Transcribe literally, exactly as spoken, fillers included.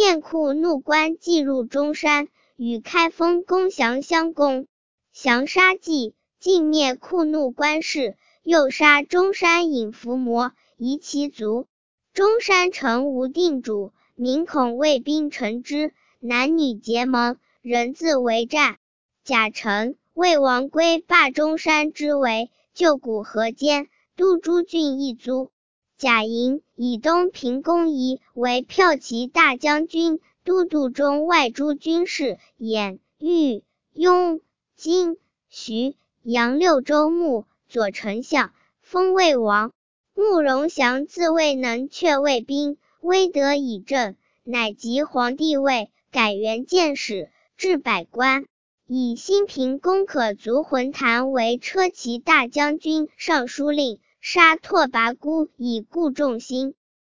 献库怒关即入中山，与开封公降相攻，降杀既，尽灭库怒关氏，又杀中山尹伏魔，夷其族。中山城无定主，民恐魏兵乘之，男女结盟，人自为战。甲辰，魏王归霸中山之围，旧谷河间，都诸郡一卒。甲寅，以东平公仪为骠骑大将军，都督中外诸军事，兖、豫、雍、荆、徐、扬六州牧，左丞相，封魏王。慕容祥自谓能却魏兵，威德以正，乃即皇帝位，改元谏使，置百官。以新平公可族浑谭为车骑大将军、尚书令，杀拓跋孤以固众心。